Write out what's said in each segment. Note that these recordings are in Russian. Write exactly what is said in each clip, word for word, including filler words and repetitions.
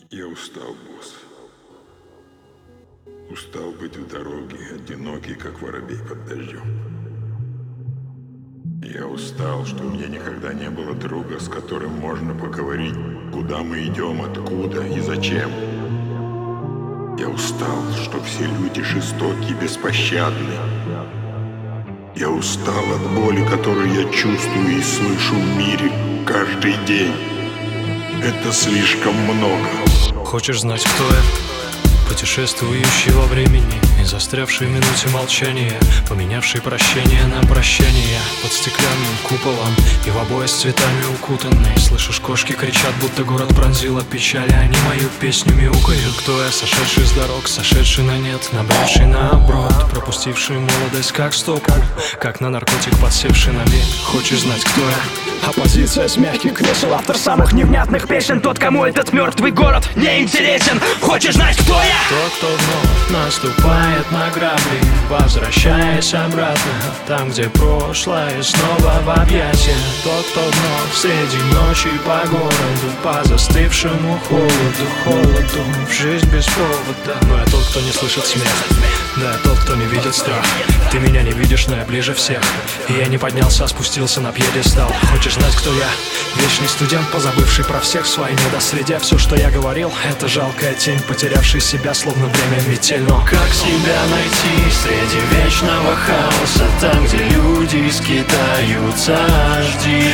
Я устал, босс. Устал быть в дороге, одинокий, как воробей под дождем. Я устал, что у меня никогда не было друга, с которым можно поговорить, куда мы идем, откуда и зачем. Я устал, что все люди жестоки и беспощадны. Я устал от боли, которую я чувствую и слышу в мире каждый день. Это слишком много. Хочешь знать, кто я? Путешествующий во времени и застрявший в минуте молчания, поменявший прощение на прощание, под стеклянным куполом и в обои с цветами укутанный. Слышишь, кошки кричат, будто город пронзила печаль, а они мою песню мяукают. Кто я? Сошедший с дорог, сошедший на нет, набравший наоборот, пропустивший молодость как стопку, как на наркотик подсевший на мель. Хочешь знать, кто я? Оппозиция с мягких кресел, автор самых невнятных песен, тот, кому этот мертвый город не интересен. Хочешь знать, кто я? Тот, кто вновь наступает на грабли, возвращаясь обратно там, где прошлое снова в объятия. Тот, кто вновь среди ночи по городу, по застывшему холоду, холоду, в жизнь без повода. Но я тот, кто не слышит смех, да, я тот, кто не видит страх. Ты меня не видишь, но я ближе всех, и я не поднялся, а спустился на пьедестал. Хочешь знать, кто я? Вечный студент, позабывший про всех в своей недосреде. Все, что я говорил, это жалкая тень, потерявший себя, словно время метель. Но как себя найти среди вечного хаоса, там, где люди скитаются? Жди,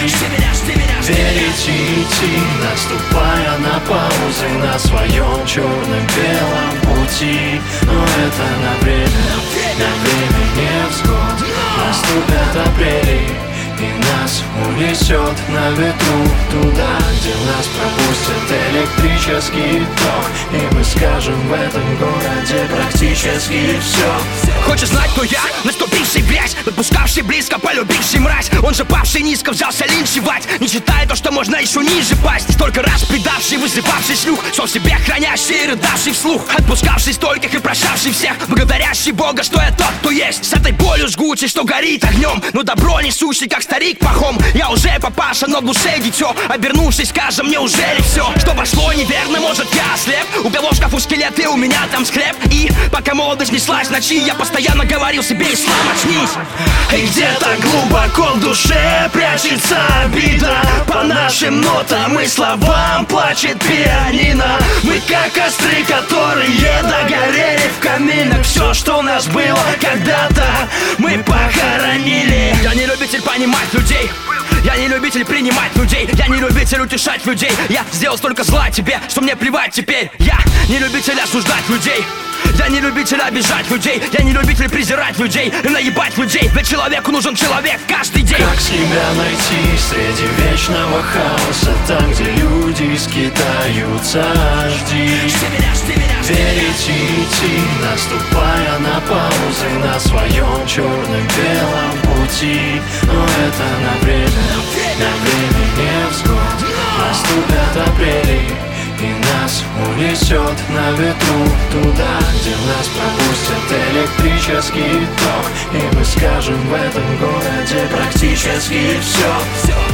верить и идти, наступая на паузы на своем черном белом пути. Но это на время, на время невзгод. Наступят апрели, и нас унесет на ветру туда, где нас пропустят электрический ток, и мы скажем в этом городе практически все. Хочешь знать, кто я? Наступивший в грязь, подпускавший близко, полюбивший мразь. Он же павший низко, взялся линчевать, не считая то, что можно еще ниже пасть. Столько раз предавший, вызывавший слух, все в себе хранящий и рыдавший вслух, отпускавший стольких и прощавший всех, благодарящий Бога, что я тот, кто есть. С этой болью жгучей, что горит огнем, но добро несущий, как старик пахом. Я уже папаша, но в душе дитё, обернувшись, скажем, неужели все, что пошло неверно, может я ослеп? У белов в шкафу скелеты, у меня там скреп. И пока молодость неслась в ночи, я постоянно говорил себе: ислам, очнись. И где-то глубоко в душе прячется обида, по нашим нотам и словам плачет пианино. Мы как костры, которые догорели в каминах. Все, что у нас было когда-то, мы похоронили. Я не любитель понимать людей, я не любитель принимать людей, я не любитель утешать людей. Я сделал столько зла тебе, что мне плевать теперь. Я не любитель осуждать людей, я не любитель обижать людей, я не любитель презирать людей и наебать людей. Ведь человеку нужен человек каждый день. Как себя найти среди вечного хаоса, там, где люди скитаются? Жди, верить и идти, наступая на паузы на своем черном белом пути. Но это на время, на время невзгод. Наступят апрели, и нас унесет на ветру туда, где нас пропустят электрический ток, и мы скажем в этом городе практически все.